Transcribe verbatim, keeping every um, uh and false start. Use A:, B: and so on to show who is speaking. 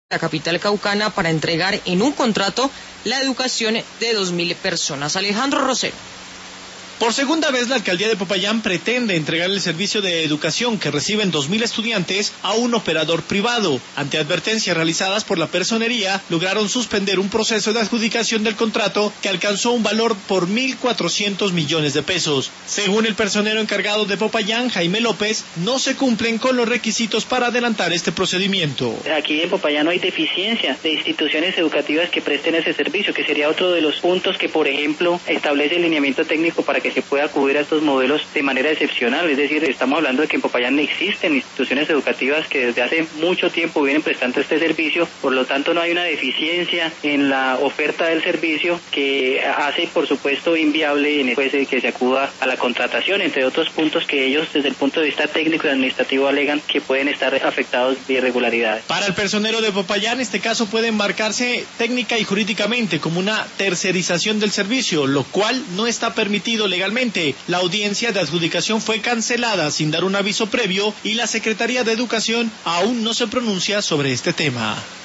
A: la capital caucana para entregar en un contrato la educación de dos mil personas. Alejandro Rosero.
B: Por segunda vez, la alcaldía de Popayán pretende entregar el servicio de educación que reciben dos mil estudiantes a un operador privado. Ante advertencias realizadas por la personería, lograron suspender un proceso de adjudicación del contrato que alcanzó un valor por mil cuatrocientos millones de pesos. Según el personero encargado de Popayán, Jaime López, no se cumplen con los requisitos para adelantar este procedimiento.
C: Aquí en Popayán no hay deficiencia de instituciones educativas que presten ese servicio, que sería otro de los puntos que, por ejemplo, establece el lineamiento técnico para que se pueda acudir a estos modelos de manera excepcional. Es decir, estamos hablando de que en Popayán existen instituciones educativas que desde hace mucho tiempo vienen prestando este servicio, por lo tanto no hay una deficiencia en la oferta del servicio que hace, por supuesto, inviable después de que se acuda a la contratación, entre otros puntos que ellos desde el punto de vista técnico y administrativo alegan que pueden estar afectados de irregularidades.
B: Para el personero de Popayán, este caso puede enmarcarse técnica y jurídicamente como una tercerización del servicio, lo cual no está permitido legalmente. Legalmente, la audiencia de adjudicación fue cancelada sin dar un aviso previo y la Secretaría de Educación aún no se pronuncia sobre este tema.